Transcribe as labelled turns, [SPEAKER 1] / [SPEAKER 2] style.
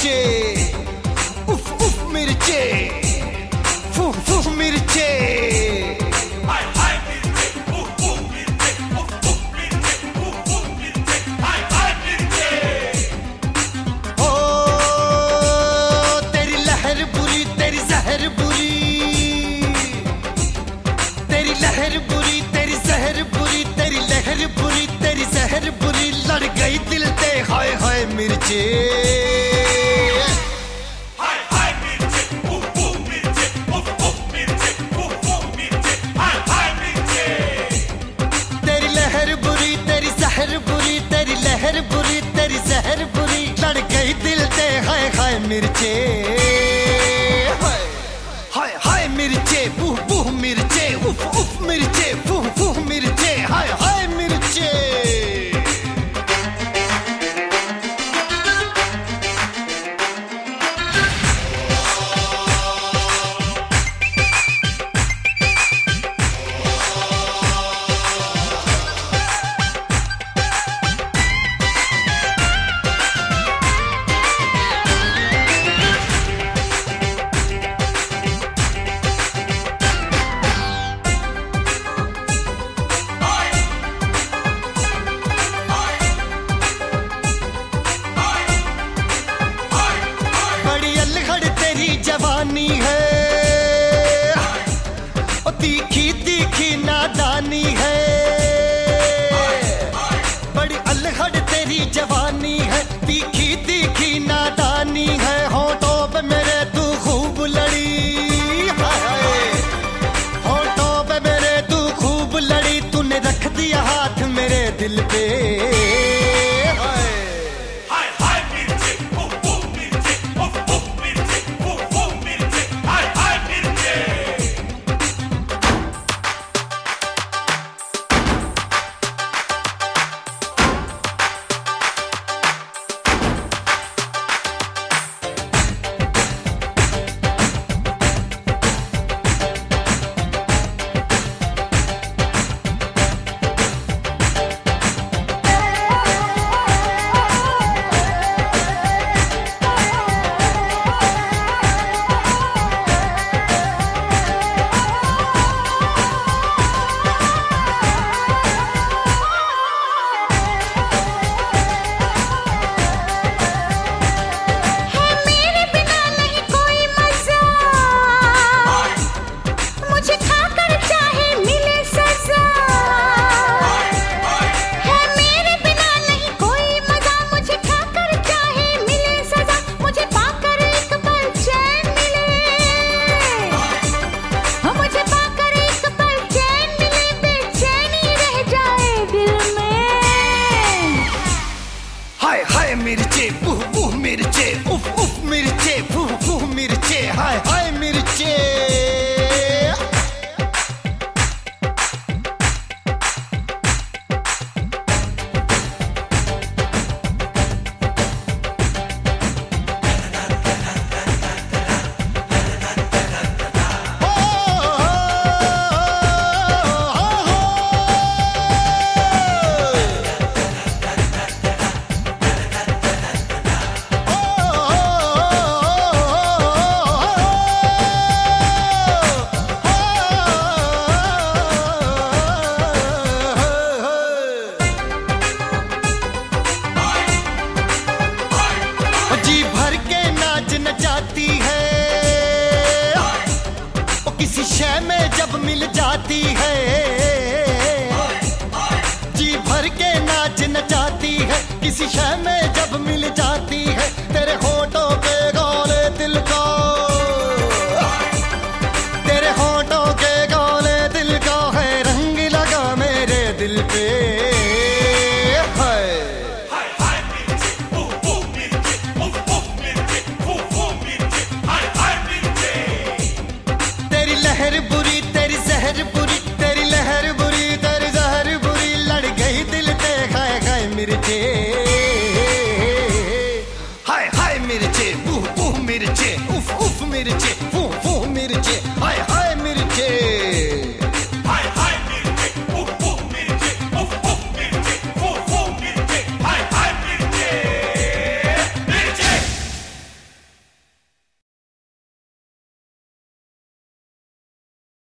[SPEAKER 1] मिर्चे, उफ उफ मिर्चे, फू फू मिर्चे।
[SPEAKER 2] हाय हाय मिर्चे, उफ उफ मिर्चे, उफ उफ मिर्चे, उफ उफ मिर्चे, हाय हाय मिर्चे।
[SPEAKER 1] ओ तेरी लहर बुरी, तेरी जहर बुरी, तेरी लहर बुरी, तेरी जहर बुरी, तेरी लहर बुरी, तेरी जहर बुरी, लड़ गई दिल ते हाय हाय मिर्चे।
[SPEAKER 2] हाय हाय मिर्चे, उफ उफ मिर्चे, उफ उफ मिर्चे, उफ उफ मिर्चे, हाय हाय मिर्चे।
[SPEAKER 1] तेरी लहर बुरी, तेरी जहर बुरी, तेरी लहर बुरी, तेरी जहर बुरी, लड़ गई दिल ते हाय हाय मिर्चे। हाय हाय मिर्चे, बूह बूह मिर्चे, उफ उफ मिर्चे, फूह फूह मिर्चे, हाय हाय मिर्चे। जवानी है ओ तीखी तीखी नादानी है, बड़ी अलहड़ तेरी जवानी है, तीखी तीखी नादानी है। होठों पे मेरे तू खूब लड़ी, होठों पे मेरे तू खूब लड़ी, तूने रख दिया हाथ मेरे दिल पे। मिर्चे, उफ उफ मिर्चे, उफ उफ मिर्चे, फू फू मिर्चे, हाय हाय मिर्चे। जाती है वो किसी शय में जब मिल जाती है, जी भर के नाच नचाती है, किसी शय में जब मिल जाती है। तेरे होठों पे गोले दिल का, तेरे होठों के गोले दिल का है रंग लगा मेरे दिल पे। लहर बुरी, तेरी जहर बुरी, तेरी लहर बुरी, तेरी जहर बुरी, लड़ गई दिल पे हाय हाय मिर्चे। हाय हाय मिर्चे, उफ उफ मिर्चे, उफ उफ मिर्चे,